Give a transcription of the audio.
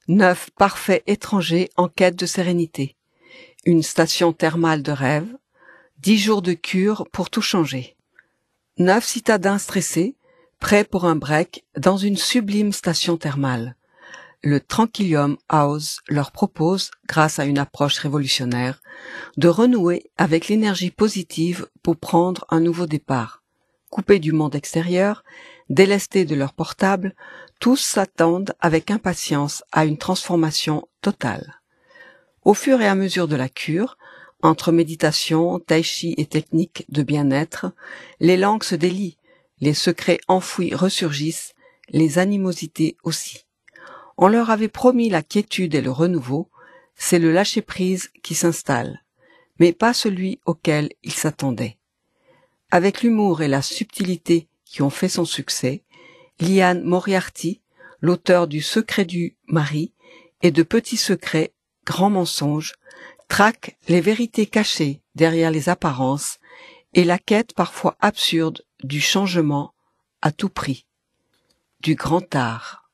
9 parfaits étrangers en quête de sérénité. Une station thermale de rêve. 10 jours de cure pour tout changer. 9 citadins stressés, prêts pour un break dans une sublime station thermale. Le Tranquillium House leur propose, grâce à une approche révolutionnaire, de renouer avec l'énergie positive pour prendre un nouveau départ. Coupés du monde extérieur, délestés de leur portable, tous s'attendent avec impatience à une transformation totale. Au fur et à mesure de la cure, entre méditation, tai chi et techniques de bien-être, les langues se délient, les secrets enfouis ressurgissent, les animosités aussi. On leur avait promis la quiétude et le renouveau, c'est le lâcher-prise qui s'installe, mais pas celui auquel ils s'attendaient. Avec l'humour et la subtilité qui ont fait son succès, Liane Moriarty, l'auteur du Secret du mari et de Petits secrets, grands mensonges, traque les vérités cachées derrière les apparences et la quête parfois absurde du changement à tout prix. Du grand art.